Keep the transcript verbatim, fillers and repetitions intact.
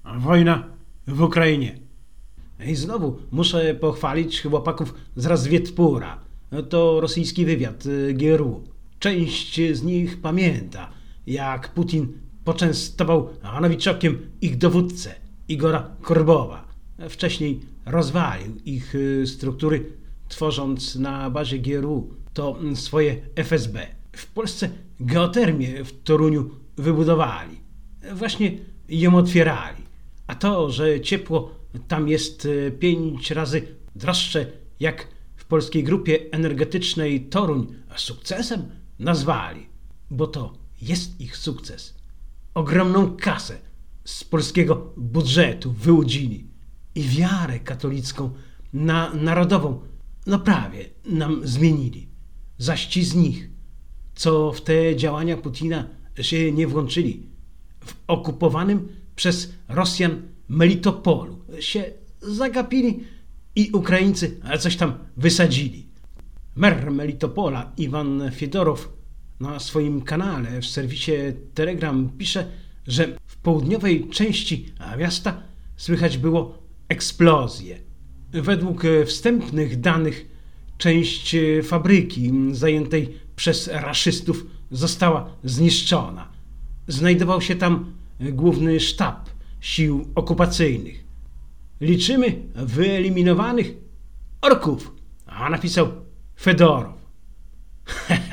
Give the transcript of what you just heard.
wojna w Ukrainie. I znowu muszę pochwalić chłopaków z Razwiedpura. To rosyjski wywiad G R U. Część z nich pamięta, jak Putin poczęstował nowiczokiem ich dowódcę, Igora Korbowa. Wcześniej rozwalił ich struktury, tworząc na bazie G R U to swoje F S B. W Polsce geotermię w Toruniu wybudowali. Właśnie ją otwierali. A to, że ciepło tam jest pięć razy droższe jak w polskiej grupie energetycznej Toruń, sukcesem nazwali, bo to jest ich sukces. Ogromną kasę z polskiego budżetu wyłudzili i wiarę katolicką na narodową, no prawie nam zmienili. Zaś ci z nich, co w te działania Putina się nie włączyli, w okupowanym przez Rosjan Melitopolu się zagapili i Ukraińcy coś tam wysadzili. Mer Melitopola Iwan Fiedorow na swoim kanale w serwisie Telegram pisze, że w południowej części miasta słychać było eksplozje. Według wstępnych danych część fabryki zajętej przez raszystów została zniszczona. Znajdował się tam główny sztab sił okupacyjnych. Liczymy wyeliminowanych orków, a napisał Fedorow.